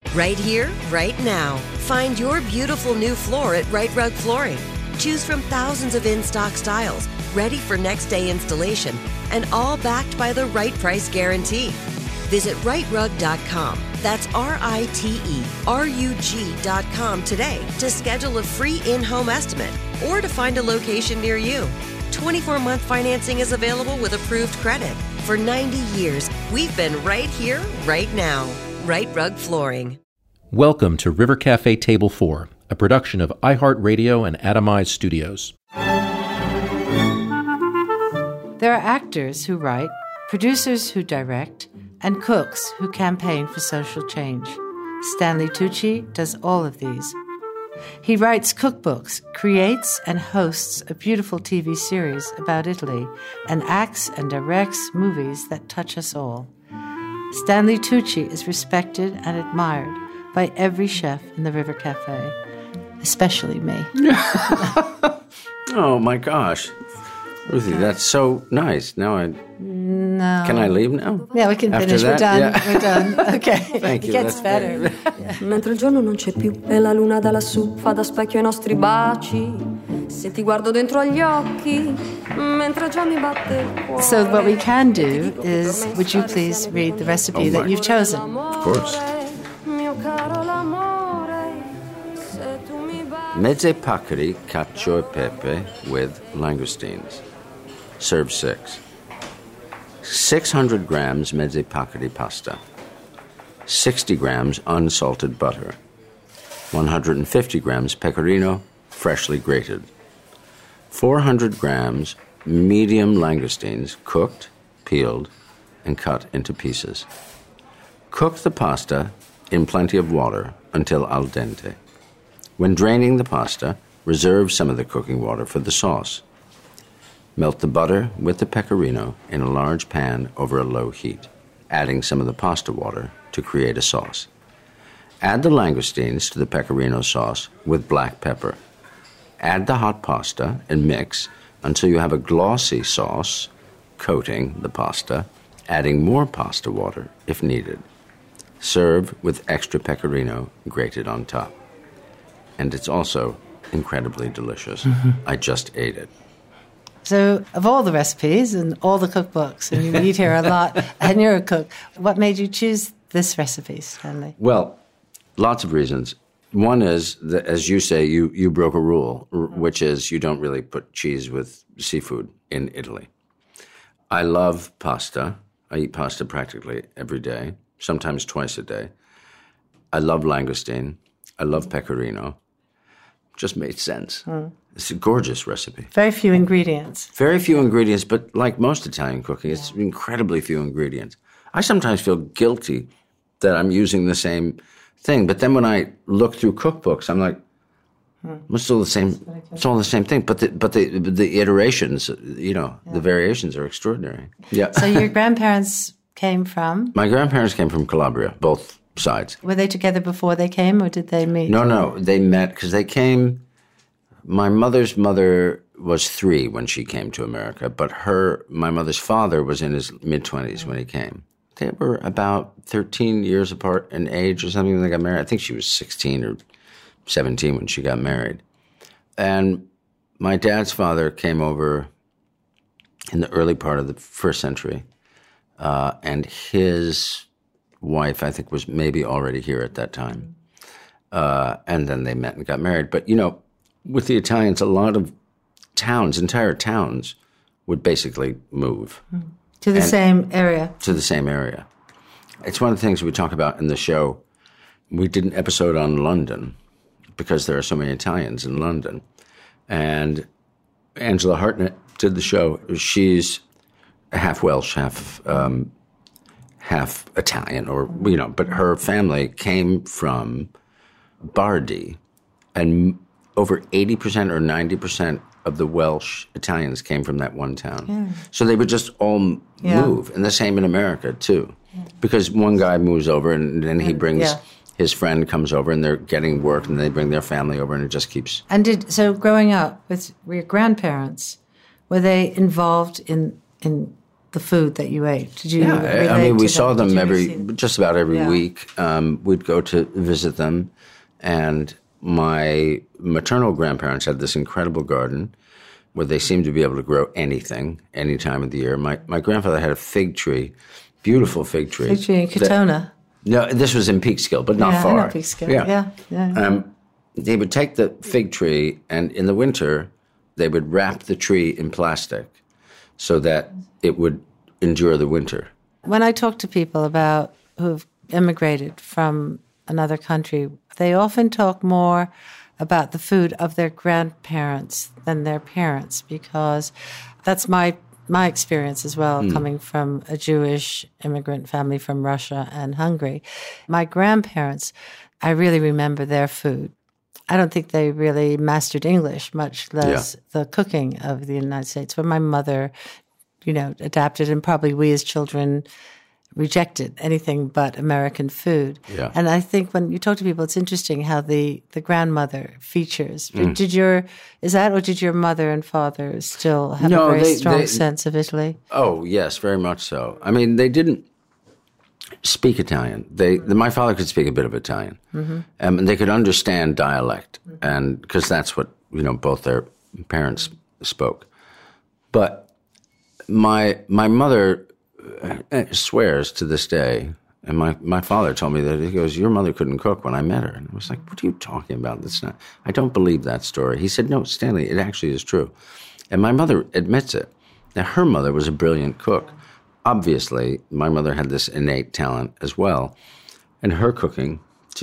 Right here, right now. Find your beautiful new floor at Rite Rug Flooring. Choose from thousands of in-stock styles, ready for next day installation, and all backed by the right price guarantee. Visit riterug.com. That's RITERUG.com today to schedule a free in-home estimate or to find a location near you. 24-month financing is available with approved credit. For 90 years, we've been right here, right now. Rite Rug Flooring. Welcome to River Cafe Table 4, a production of iHeartRadio and Atomize Studios. There are actors who write, producers who direct, and cooks who campaign for social change. Stanley Tucci does all of these. He writes cookbooks, creates and hosts a beautiful TV series about Italy, and acts and directs movies that touch us all. Stanley Tucci is respected and admired by every chef in the River Cafe, especially me. Oh, my gosh. Ruthie, that's so nice. No. Can I leave now? Yeah, we can finish. We're done. Yeah. We're done. Okay. Thank you. It gets better. Mentre il giorno non c'è più e la luna da lassù fa da specchio ai nostri baci. Se ti guardo dentro agli occhi, mentre già mi batte il cuore. So what we can do is, would you please read the recipe that you've chosen? Of course. Mezze paccheri cacio e pepe with langoustines. Serve 6. 600 grams mezze paccheri pasta. 60 grams unsalted butter. 150 grams pecorino, freshly grated. 400 grams medium langoustines, cooked, peeled, and cut into pieces. Cook the pasta in plenty of water until al dente. When draining the pasta, reserve some of the cooking water for the sauce. Melt the butter with the pecorino in a large pan over a low heat, adding some of the pasta water to create a sauce. Add the langoustines to the pecorino sauce with black pepper. Add the hot pasta and mix until you have a glossy sauce coating the pasta, adding more pasta water if needed. Serve with extra pecorino grated on top. And it's also incredibly delicious. Mm-hmm. I just ate it. So, of all the recipes and all the cookbooks, and you eat here a lot, and you're a cook, what made you choose this recipe, Stanley? Well, lots of reasons. One is, that, as you say, you broke a rule, which is you don't really put cheese with seafood in Italy. I love pasta. I eat pasta practically every day, sometimes twice a day. I love langoustine. I love pecorino. Just made sense. It's a gorgeous recipe. Very few ingredients. Very few ingredients, but like most Italian cooking, it's incredibly few ingredients. I sometimes feel guilty that I'm using the same thing, but then when I look through cookbooks, I'm like, it's still the same. It's all the same thing, but the iterations, the variations are extraordinary. Yeah. So your grandparents came from? My grandparents came from Calabria, both sides. Were they together before they came, or did they meet? No, they met because they came. My mother's mother was 3 when she came to America, but my mother's father was in his mid-20s when he came. They were about 13 years apart in age or something when they got married. I think she was 16 or 17 when she got married. And my dad's father came over in the early part of the first century, and his wife, I think, was maybe already here at that time. And then they met and got married. But, with the Italians, a lot of entire towns, would basically move. To the same area. To the same area. It's one of the things we talk about in the show. We did an episode on London because there are so many Italians in London. And Angela Hartnett did the show. She's half Welsh, half Italian, but her family came from Bardi, and over 80% or 90% of the Welsh Italians came from that one town. Yeah. So they would just all move, and the same in America, too. Yeah. Because one guy moves over, and then he brings his friend comes over, and they're getting work, and they bring their family over, and it just keeps... And growing up with your grandparents, were they involved in the food that you ate? Did you? Yeah, I mean, we saw them just about every Yeah. week. We'd go to visit them, and my maternal grandparents had this incredible garden where they seemed to be able to grow anything, any time of the year. My grandfather had a fig tree, beautiful fig tree. Fig tree in Katona. No, this was in Peekskill, but not far. I know Peekskill. Yeah. They would take the fig tree, and in the winter, they would wrap the tree in plastic so that it would endure the winter. When I talk to people about who've immigrated from another country, they often talk more about the food of their grandparents than their parents, because that's my experience as well, coming from a Jewish immigrant family from Russia and Hungary. My grandparents, I really remember their food. I don't think they really mastered English, much less the cooking of the United States. But my mother, adapted, and probably we as children rejected anything but American food. Yeah. And I think when you talk to people, it's interesting how the grandmother features. Did your mother and father still have a very strong sense of Italy? Oh, yes, very much so. I mean, they didn't speak Italian. My father could speak a bit of Italian, and they could understand dialect, and because that's what both their parents spoke. But my mother swears to this day, and my father told me that, he goes, "Your mother couldn't cook when I met her." And I was like, "What are you talking about? That's not. I don't believe that story." He said, "No, Stanley, it actually is true," and my mother admits it. Now, her mother was a brilliant cook. Obviously, my mother had this innate talent as well, and her cooking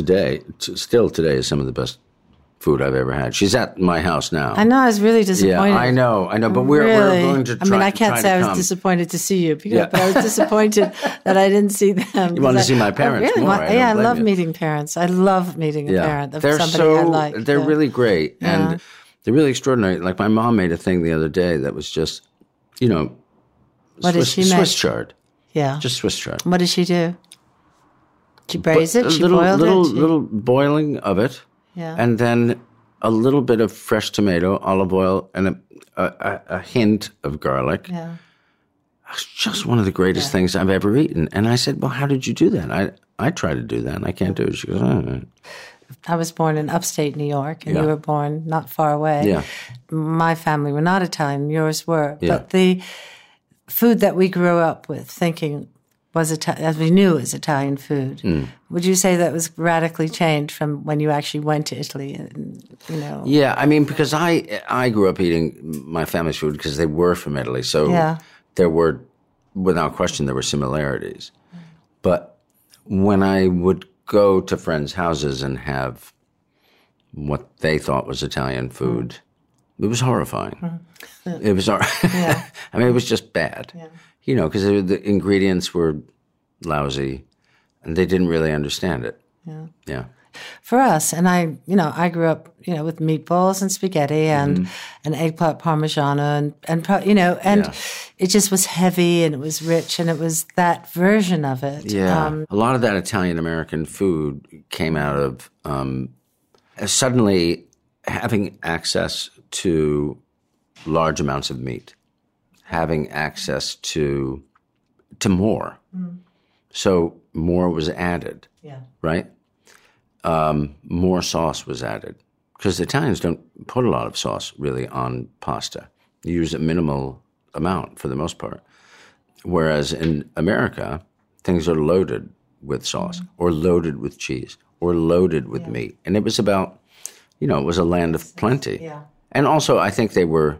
still today, is some of the best food I've ever had. She's at my house now. I know, I was really disappointed. Yeah, I know, but we're going to try. I mean, I can't say I was disappointed to see you, but I was disappointed that I didn't see them. You want to see my parents more. I love meeting parents. I love meeting a parent of somebody I like. They're really great, and they're really extraordinary. Like, my mom made a thing the other day that was just, what did she make? Swiss chard. Yeah. Just Swiss chard. What did she do? She braised it? She boiled it? Little boiling of it. Yeah. And then a little bit of fresh tomato, olive oil, and a hint of garlic. Yeah. It's just one of the greatest things I've ever eaten. And I said, "Well, how did you do that?" I tried to do that, and I can't do it. She goes, "Oh." I was born in upstate New York, and you were born not far away. Yeah. My family were not Italian. Yours were. Yeah. But the food that we grew up with thinking was as we knew was Italian food. Would you say that was radically changed from when you actually went to Italy? And, Yeah, I mean, because I grew up eating my family's food because they were from Italy, so there were, without question, there were similarities. But when I would go to friends' houses and have what they thought was Italian food, it was horrifying. It was, I mean, it was just bad. Yeah. Because the ingredients were lousy, and they didn't really understand it. Yeah. For us, and I grew up, with meatballs and spaghetti and eggplant parmigiano and it just was heavy and it was rich and it was that version of it. Yeah. A lot of that Italian-American food came out of suddenly having access to large amounts of meat, having access to more. So more was added, right? More sauce was added. Because the Italians don't put a lot of sauce, really, on pasta. You use a minimal amount for the most part. Whereas in America, things are loaded with sauce, or loaded with cheese, or loaded with meat. And it was about, it was a land of plenty. Yeah. And also, I think they were,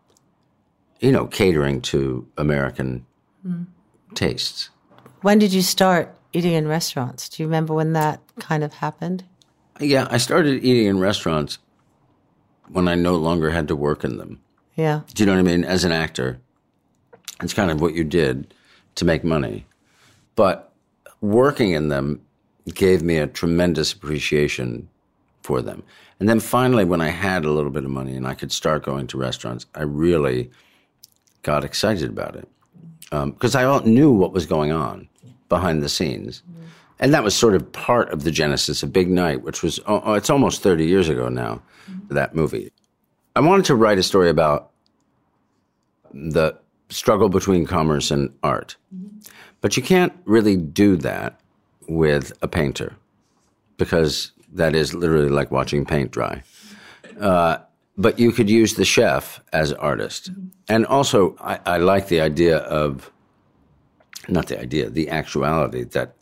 catering to American tastes. When did you start eating in restaurants? Do you remember when that kind of happened? Yeah, I started eating in restaurants when I no longer had to work in them. Yeah. Do you know what I mean? As an actor, it's kind of what you did to make money. But working in them gave me a tremendous appreciation for them. And then finally, when I had a little bit of money and I could start going to restaurants, I really got excited about it. Because I knew what was going on behind the scenes. And that was sort of part of the genesis of Big Night, which was, it's almost 30 years ago now, that movie. I wanted to write a story about the struggle between commerce and art. But you can't really do that with a painter, because that is literally like watching paint dry. But you could use the chef as artist. And also, I like the idea of, the actuality that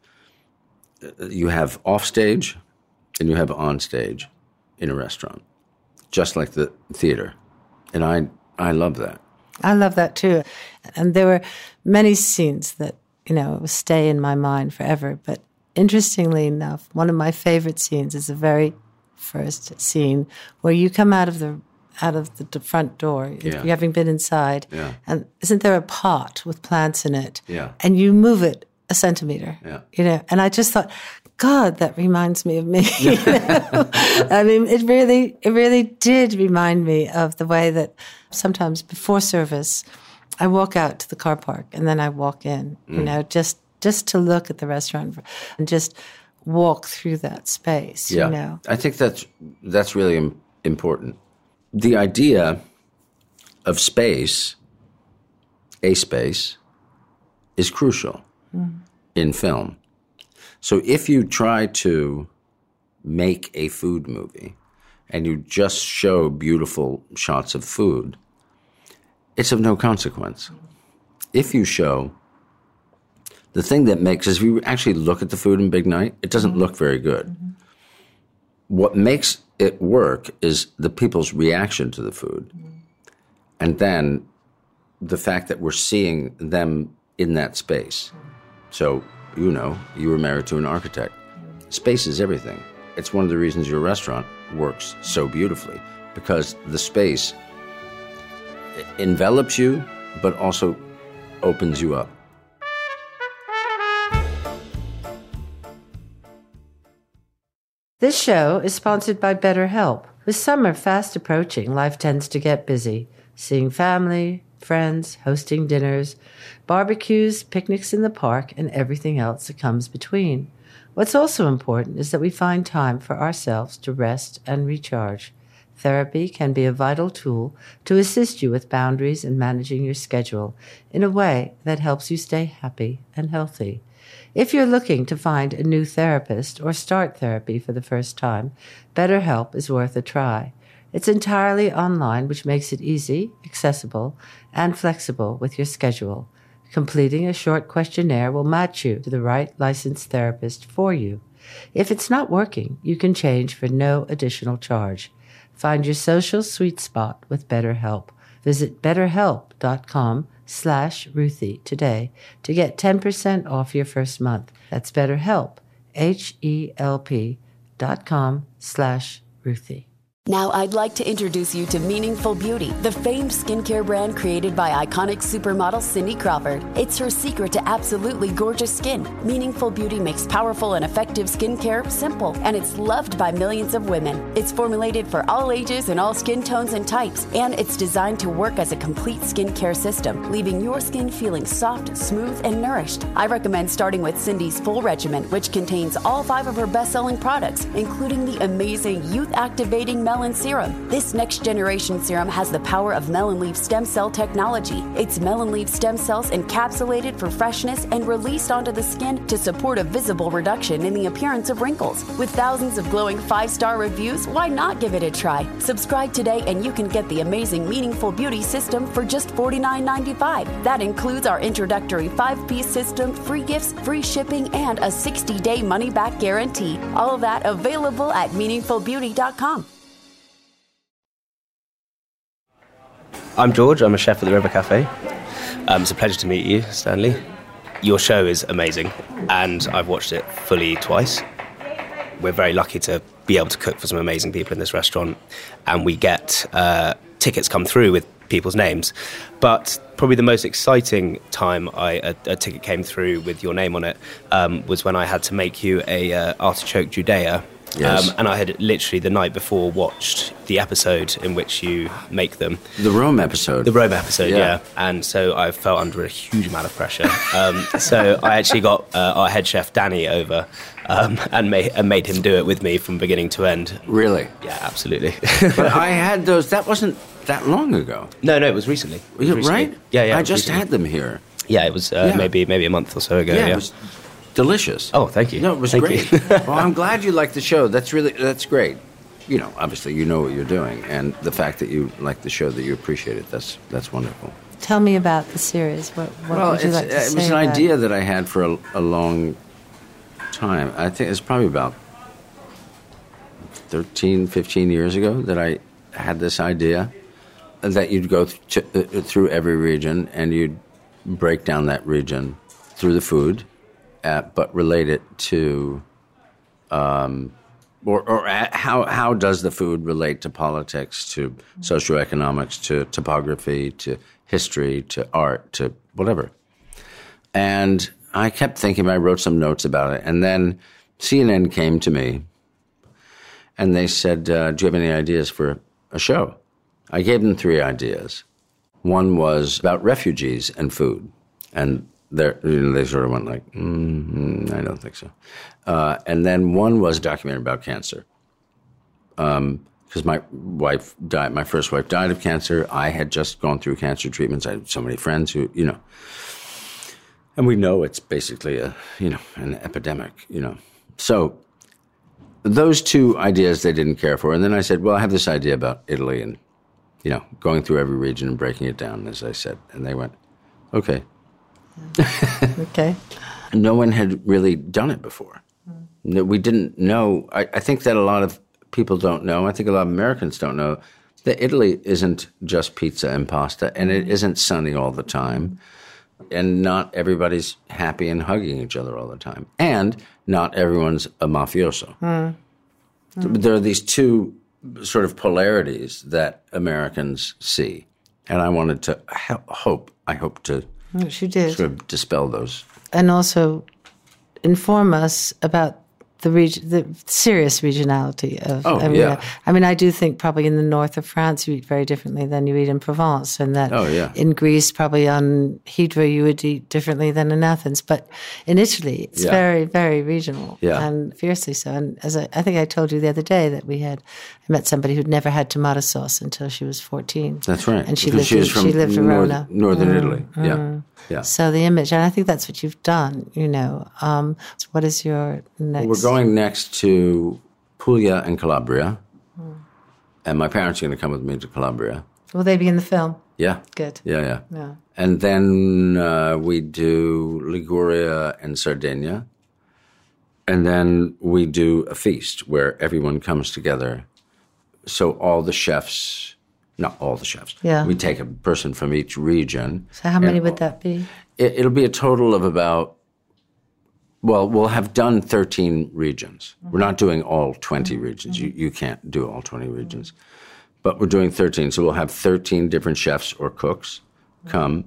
you have offstage and you have onstage in a restaurant, just like the theater. And I love that. I love that too. And there were many scenes that, stay in my mind forever. But interestingly enough, one of my favorite scenes is the very first scene where you come out of the front door, having been inside, and isn't there a pot with plants in it? Yeah. And you move it a centimeter. Yeah. And I just thought, God, that reminds me of me. I mean, it really did remind me of the way that sometimes before service, I walk out to the car park and then I walk in, just to look at the restaurant and just walk through that space. I think that's really important. The idea of space, a space, is crucial in film. So if you try to make a food movie and you just show beautiful shots of food, it's of no consequence. If you show the thing that makes, as we actually look at the food in Big Night, it doesn't look very good. What makes it work is the people's reaction to the food. And then the fact that we're seeing them in that space. So, you were married to an architect. Space is everything. It's one of the reasons your restaurant works so beautifully, because the space envelops you, but also opens you up. This show is sponsored by BetterHelp. With summer fast approaching, life tends to get busy. Seeing family, friends, hosting dinners, barbecues, picnics in the park, and everything else that comes between. What's also important is that we find time for ourselves to rest and recharge. Therapy can be a vital tool to assist you with boundaries and managing your schedule in a way that helps you stay happy and healthy. If you're looking to find a new therapist or start therapy for the first time, BetterHelp is worth a try. It's entirely online, which makes it easy, accessible, and flexible with your schedule. Completing a short questionnaire will match you to the right licensed therapist for you. If it's not working, you can change for no additional charge. Find your social sweet spot with BetterHelp. Visit betterhelp.com/Ruthie today to get 10% off your first month. That's BetterHelp, HELP.com/Ruthie. Now I'd like to introduce you to Meaningful Beauty, the famed skincare brand created by iconic supermodel Cindy Crawford. It's her secret to absolutely gorgeous skin. Meaningful Beauty makes powerful and effective skincare simple, and it's loved by millions of women. It's formulated for all ages and all skin tones and types, and it's designed to work as a complete skincare system, leaving your skin feeling soft, smooth, and nourished. I recommend starting with Cindy's full regimen, which contains all 5 of her best-selling products, including the amazing youth-activating Melon Serum. This next-generation serum has the power of melon leaf stem cell technology. It's melon leaf stem cells encapsulated for freshness and released onto the skin to support a visible reduction in the appearance of wrinkles. With thousands of glowing 5-star reviews, why not give it a try? Subscribe today and you can get the amazing Meaningful Beauty system for just $49.95. That includes our introductory 5-piece system, free gifts, free shipping, and a 60-day money-back guarantee. All of that available at meaningfulbeauty.com. I'm George, I'm a chef at the River Cafe. It's a pleasure to meet you, Stanley. Your show is amazing, and I've watched it fully twice. We're very lucky to be able to cook for some amazing people in this restaurant, and we get tickets come through with people's names. But probably the most exciting time a ticket came through with your name on it was when I had to make you a artichoke Judea. Yes. And I had literally the night before watched the episode in which you make them. The Rome episode. The Rome episode, yeah. And so I felt under a huge amount of pressure. So I actually got our head chef, Danny, over and made him do it with me from beginning to end. Really? Yeah, absolutely. But I had those. That wasn't that long ago. No, it was recently. Right? Yeah. I just recently. had them here. Yeah, it was maybe a month or so ago. Yeah, it was delicious. Oh, thank you. No, it was great. Well, I'm glad you liked the show. That's great. You know, obviously, you know what you're doing, and the fact that you like the show, that you appreciate it, that's wonderful. Tell me about the series. What would you like to say? It was an idea that I had for a long time. I think it's probably about 13, 15 years ago that I had this idea that you'd go through every region and you'd break down that region through the food, but relate it to, how does the food relate to politics, to socioeconomics, to topography, to history, to art, to whatever. And I kept thinking, I wrote some notes about it, and then CNN came to me, and they said, do you have any ideas for a show? I gave them 3 ideas. One was about refugees and food, and they sort of went like, I don't think so. And then one was a documentary about cancer. Because my wife died, my first wife died of cancer. I had just gone through cancer treatments. I had so many friends who, you know, and we know it's basically an epidemic, you know. So those 2 ideas they didn't care for. And then I said, well, I have this idea about Italy and, you know, going through every region and breaking it down, as I said. And they went, okay. Okay. No one had really done it before. No, we didn't know. I think that a lot of people don't know. I think a lot of Americans don't know that Italy isn't just pizza and pasta, and it isn't sunny all the time, and not everybody's happy and hugging each other all the time, and not everyone's a mafioso. There are these 2 sort of polarities that Americans see, and I wanted to I hope to Which you did. sort of dispel those. And also inform us about the serious regionality of. I mean, I do think probably in the north of France you eat very differently than you eat in Provence, and that in Greece probably on Hydra you would eat differently than in Athens. But in Italy, it's very, very regional and fiercely so. And as I think I told you the other day that I met somebody who'd never had tomato sauce until she was 14. That's right. And she lived in Verona. Northern Italy. Yeah. So the image, and I think that's what you've done, you know. What is your next? We're going next to Puglia and Calabria. And my parents are going to come with me to Calabria. Will they be in the film? Yeah. Good. Yeah. And then we do Liguria and Sardinia. And then we do a feast where everyone comes together. So all the chefs... Not all the chefs. Yeah. We take a person from each region. So how many would that be? It'll be a total of about, well, we'll have done 13 regions. We're not doing all 20 regions. You can't do all 20 regions. But we're doing 13. So we'll have 13 different chefs or cooks come,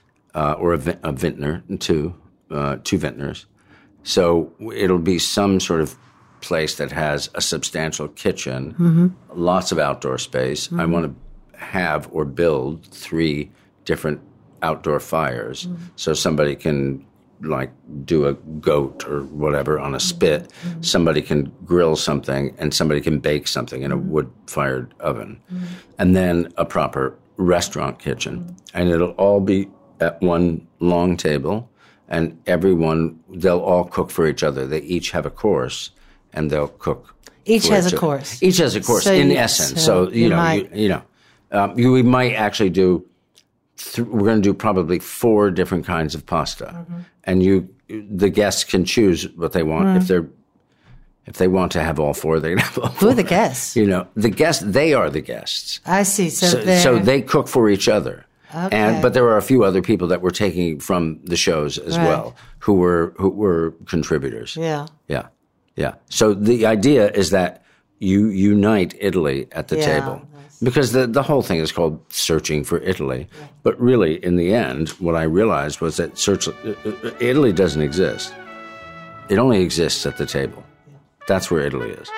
or a vintner, 2 vintners. So it'll be some sort of place that has a substantial kitchen, lots of outdoor space. I want to have or build 3 different outdoor fires so somebody can like do a goat or whatever on a spit, somebody can grill something, and somebody can bake something in a wood-fired oven. And then a proper restaurant kitchen. And it'll all be at one long table, and they'll all cook for each other. They each have a course, and they'll cook. Each has a course. Each has a course, So in you- essence. so So, we might actually do, we're going to do probably 4 different kinds of pasta. And the guests can choose what they want. If they want to have all 4, they can have all 4. Who are the guests? You know, they are the guests. I see. So they cook for each other. Okay. But there are a few other people that we're taking from the shows as well who were contributors. Yeah. So the idea is that you unite Italy at the table. Because the whole thing is called Searching for Italy. But really, in the end, what I realized was that Italy doesn't exist. It only exists at the table. That's where Italy is.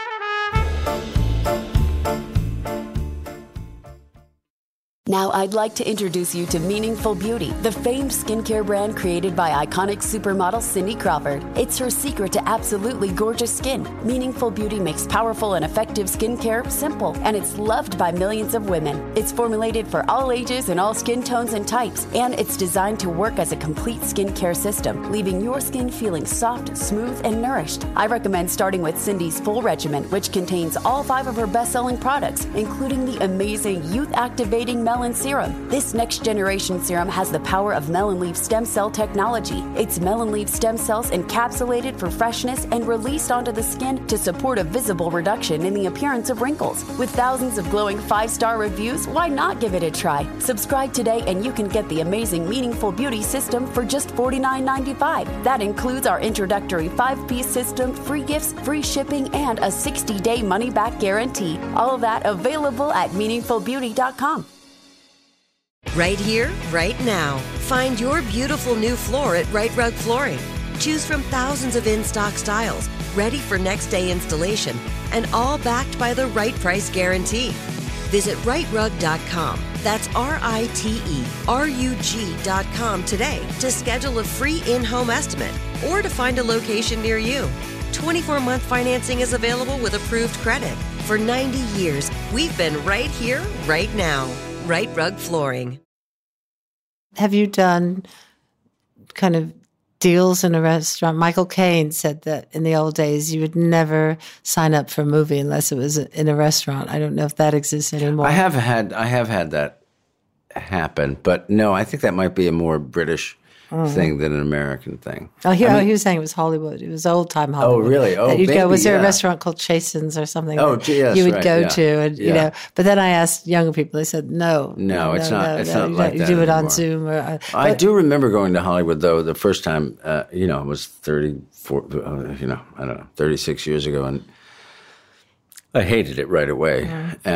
Now, I'd like to introduce you to Meaningful Beauty, the famed skincare brand created by iconic supermodel Cindy Crawford. It's her secret to absolutely gorgeous skin. Meaningful Beauty makes powerful and effective skincare simple, and it's loved by millions of women. It's formulated for all ages and all skin tones and types, and it's designed to work as a complete skincare system, leaving your skin feeling soft, smooth, and nourished. I recommend starting with Cindy's full regimen, which contains all 5 of her best-selling products, including the amazing youth-activating Melon Serum. This next-generation serum has the power of melon leaf stem cell technology. It's melon leaf stem cells encapsulated for freshness and released onto the skin to support a visible reduction in the appearance of wrinkles. With thousands of glowing 5-star reviews, why not give it a try? Subscribe today and you can get the amazing Meaningful Beauty system for just $49.95. That includes our introductory 5-piece system, free gifts, free shipping, and a 60-day money-back guarantee. All of that available at meaningfulbeauty.com. Right here, right now. Find your beautiful new floor at Right Rug Flooring. Choose from thousands of in-stock styles, ready for next day installation, and all backed by the right price guarantee. Visit rightrug.com. That's RITERUG.com today to schedule a free in-home estimate or to find a location near you. 24-month financing is available with approved credit. For 90 years, we've been right here, right now. Right Rug Flooring. Have you done kind of deals in a restaurant? Michael Caine said that in the old days you would never sign up for a movie unless it was in a restaurant. I don't know if that exists anymore. I have had that happen, but no, I think that might be a more British thing than an American thing. Oh, he was saying it was Hollywood. It was old-time Hollywood. Oh, really? Oh, you'd go, was there a yeah. restaurant called Chasen's or something? Oh, yes, you would right, go yeah. to, and you know. But then I asked younger people. They said, no, it's not. It's not like you that do it anymore. on Zoom. Or, I do remember going to Hollywood though the first time. I was 34. I don't know, 36 years ago, and I hated it right away.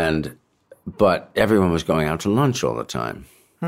But everyone was going out to lunch all the time.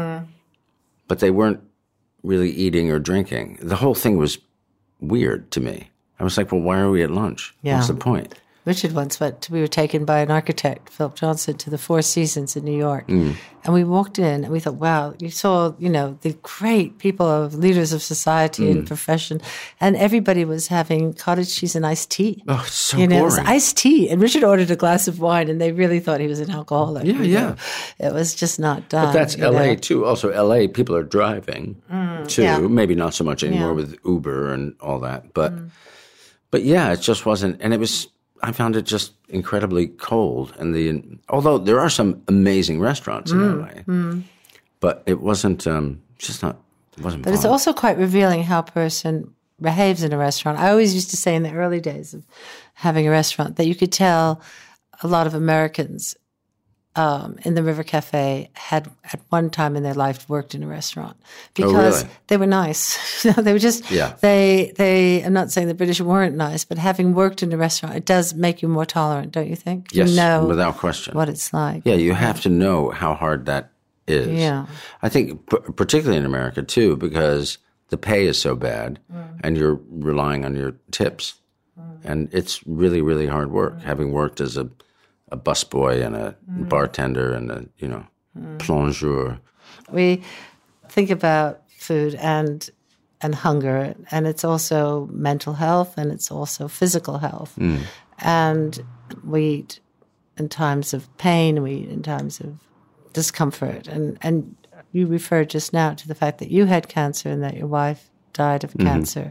But they weren't really eating or drinking. The whole thing was weird to me. I was like, well, why are we at lunch? Yeah. What's the point? Richard once we were taken by an architect, Philip Johnson, to the Four Seasons in New York. And we walked in and we thought, wow, you saw, the great people of leaders of society and profession. And everybody was having cottage cheese and iced tea. Oh, it's so It was boring. iced tea. And Richard ordered a glass of wine and they really thought he was an alcoholic. Yeah. It was just not done. But that's L.A. too. Also, L.A. people are driving too. yeah. Maybe not so much anymore Yeah. with Uber and all that. But yeah, it just wasn't. And it was. I found it just incredibly cold. And although there are some amazing restaurants in L.A., but it wasn't. Just not. It wasn't. But fun. it's also quite revealing how a person behaves in a restaurant. I always used to say in the early days of having a restaurant that you could tell a lot of Americans in the River Cafe had at one time in their life worked in a restaurant because really? they were nice. They were just, they, I'm not saying the British weren't nice, but having worked in a restaurant, it does make you more tolerant, don't you think? Yes, you know without question. what it's like. Yeah, you have to know how hard that is. Yeah. I think particularly in America too, because the pay is so bad and you're relying on your tips. And it's really, really hard work. Having worked as a busboy and a bartender and a, plongeur. We think about food and hunger, and it's also mental health and it's also physical health. And we eat in times of pain, we eat in times of discomfort. And you referred just now to the fact that you had cancer and that your wife died of cancer.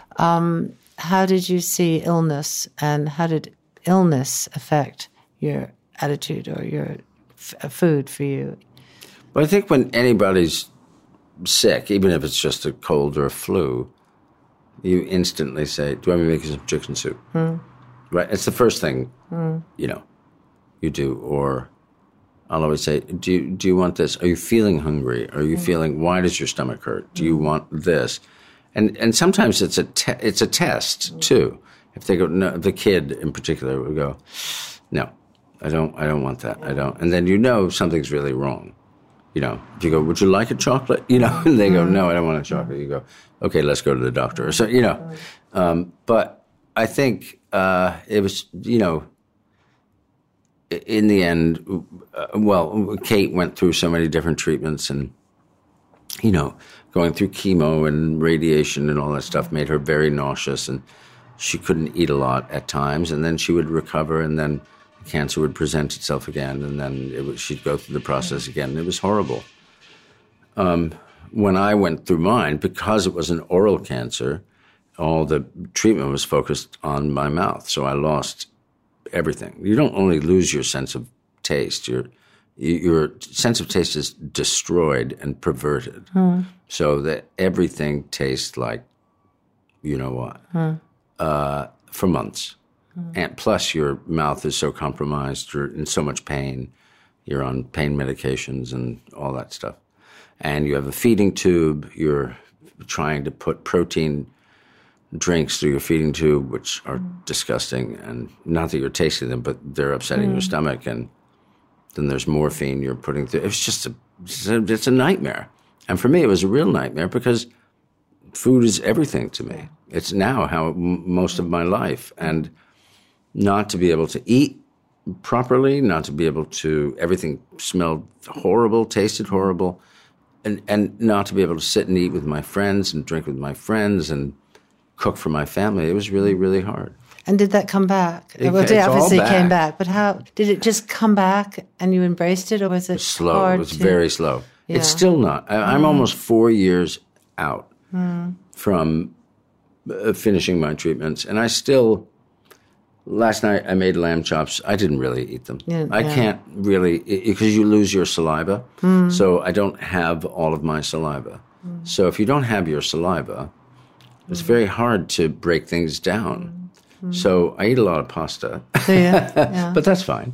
How did you see illness, and how did illness affect your attitude or your food for you? But I think when anybody's sick, even if it's just a cold or a flu, you instantly say, do you want me to make you some chicken soup? Right? It's the first thing, you do. Or I'll always say, do you want this? Are you feeling hungry? Are you feeling, why does your stomach hurt? Do you want this? And sometimes it's a test too. If they go, no, the kid in particular would go, no, I don't want that. I don't. And then something's really wrong. If you go, would you like a chocolate? And they go, no, I don't want a chocolate. You go, okay, let's go to the doctor. So, But I think it was, in the end, Kate went through so many different treatments, and, going through chemo and radiation and all that stuff made her very nauseous, and she couldn't eat a lot at times, and then she would recover, and then cancer would present itself again, and then she'd go through the process again. It was horrible. When I went through mine, because it was an oral cancer, all the treatment was focused on my mouth, so I lost everything. You don't only lose your sense of taste, your sense of taste is destroyed and perverted, so that everything tastes like you know what, for months. And plus, your mouth is so compromised, you're in so much pain, you're on pain medications and all that stuff. And you have a feeding tube, you're trying to put protein drinks through your feeding tube, which are disgusting, and not that you're tasting them, but they're upsetting your stomach, and then there's morphine you're putting through. It's a nightmare. And for me, it was a real nightmare because food is everything to me. It's now how most of my life, and not to be able to eat properly, not to be able to, everything smelled horrible, tasted horrible, and not to be able to sit and eat with my friends and drink with my friends and cook for my family. It was really, really hard. And did that come back? It obviously came back, but how, did it just come back and you embraced it, or was it slow? Hard it was very slow. Yeah. It's still not. I'm almost 4 years out from finishing my treatments, and I still... Last night I made lamb chops. I didn't really eat them. I can't really, because you lose your saliva. So I don't have all of my saliva. So if you don't have your saliva, it's very hard to break things down. So I eat a lot of pasta. But that's fine.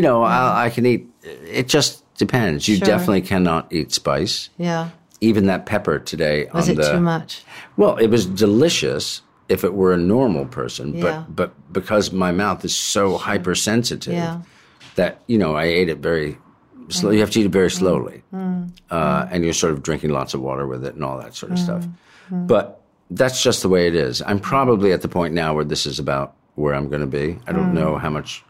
I can eat, it just depends. You definitely cannot eat spice. Even that pepper today. Was it too much? Well, it was delicious if it were a normal person, but because my mouth is so hypersensitive that, I ate it very slowly. You have to eat it very slowly. And you're sort of drinking lots of water with it and all that sort of stuff. But that's just the way it is. I'm probably at the point now where this is about where I'm going to be. I don't know how much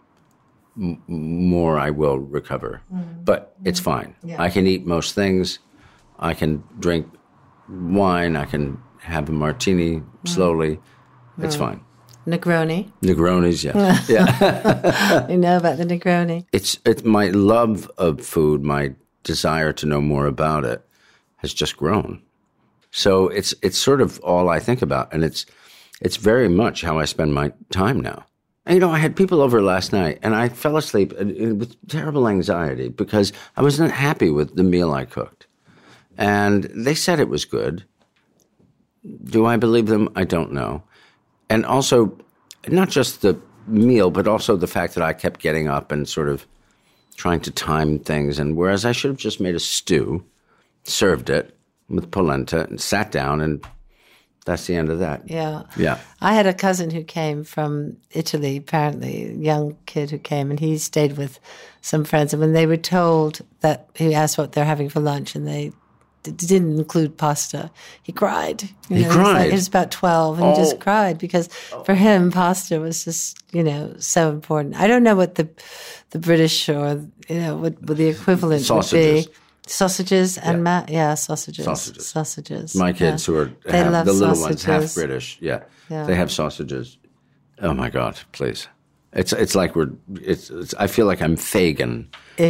more I will recover, but it's fine. I can eat most things. I can drink wine. I can have a martini slowly. It's fine. Negronis, yes. Yeah. You know about the Negroni. It's my love of food, my desire to know more about it has just grown. So it's sort of all I think about, and it's very much how I spend my time now. And, I had people over last night, and I fell asleep with terrible anxiety because I wasn't happy with the meal I cooked. And they said it was good. Do I believe them? I don't know. And also, not just the meal, but also the fact that I kept getting up and sort of trying to time things. And whereas I should have just made a stew, served it with polenta, and sat down, and that's the end of that. Yeah. I had a cousin who came from Italy, apparently, a young kid who came, and he stayed with some friends. And when they were told that, he asked what they're having for lunch, and they didn't include pasta, he cried. He cried? He was about 12, and he just cried because for him, pasta was just, so important. I don't know what the British or, what the equivalent would be. Sausages and sausages. My kids who the little sausages. Ones, half British, they have sausages. Oh my God, please! It's like I feel like I'm Fagin,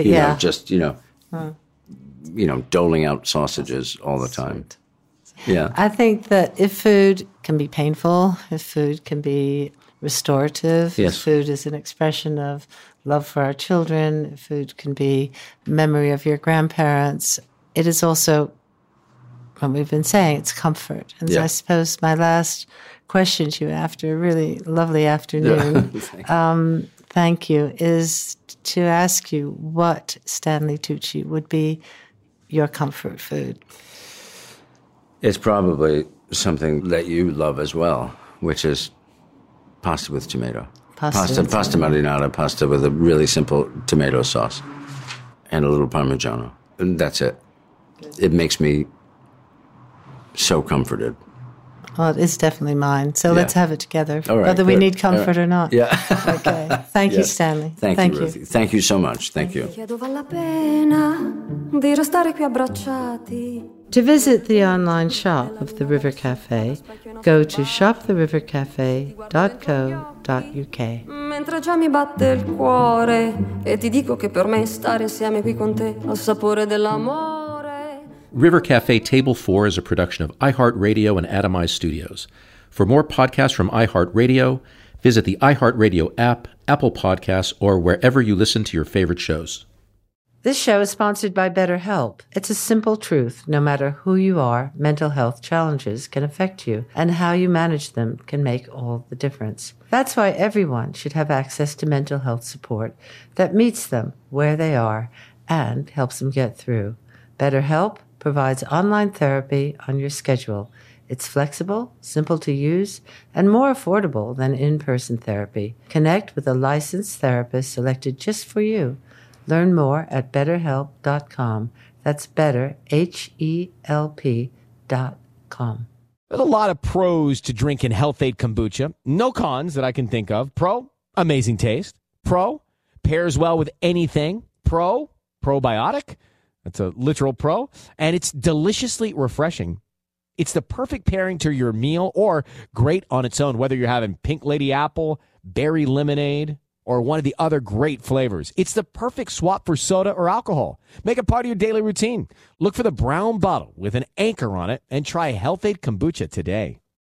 doling out sausages all the time. Yeah, I think that if food can be painful, if food can be restorative, if food is an expression of love for our children, food can be memory of your grandparents. It is also, what we've been saying, it's comfort. And so I suppose my last question to you after a really lovely afternoon, thank you, is to ask you what, Stanley Tucci, would be your comfort food? It's probably something that you love as well, which is pasta with tomato. Pasta marinara, pasta with a really simple tomato sauce and a little Parmigiano. And that's it. It makes me so comforted. Well, it is definitely mine. So let's have it together, All right, whether we good. need comfort or not. Yeah. Okay. Thank you, Stanley. Thank you, Ruthie. Thank you so much. Thank you. Chiedo vale la pena di restare qui abbracciati. To visit the online shop of the River Cafe, go to shoptherivercafe.co.uk. Mentre già mi batte il cuore e ti dico che per me stare insieme qui con te al sapore dell'amore. River Cafe Table 4 is a production of iHeartRadio and Atomize Studios. For more podcasts from iHeartRadio, visit the iHeartRadio app, Apple Podcasts, or wherever you listen to your favorite shows. This show is sponsored by BetterHelp. It's a simple truth. No matter who you are, mental health challenges can affect you, and how you manage them can make all the difference. That's why everyone should have access to mental health support that meets them where they are and helps them get through. BetterHelp provides online therapy on your schedule. It's flexible, simple to use, and more affordable than in-person therapy. Connect with a licensed therapist selected just for you. Learn more at BetterHelp.com. That's better, HELP.com. There's a lot of pros to drinking Health-Ade Kombucha. No cons that I can think of. Pro, amazing taste. Pro, pairs well with anything. Pro, probiotic. That's a literal pro. And it's deliciously refreshing. It's the perfect pairing to your meal or great on its own, whether you're having Pink Lady Apple, Berry Lemonade, or one of the other great flavors. It's the perfect swap for soda or alcohol. Make it part of your daily routine. Look for the brown bottle with an anchor on it and try Health-Ade Kombucha today.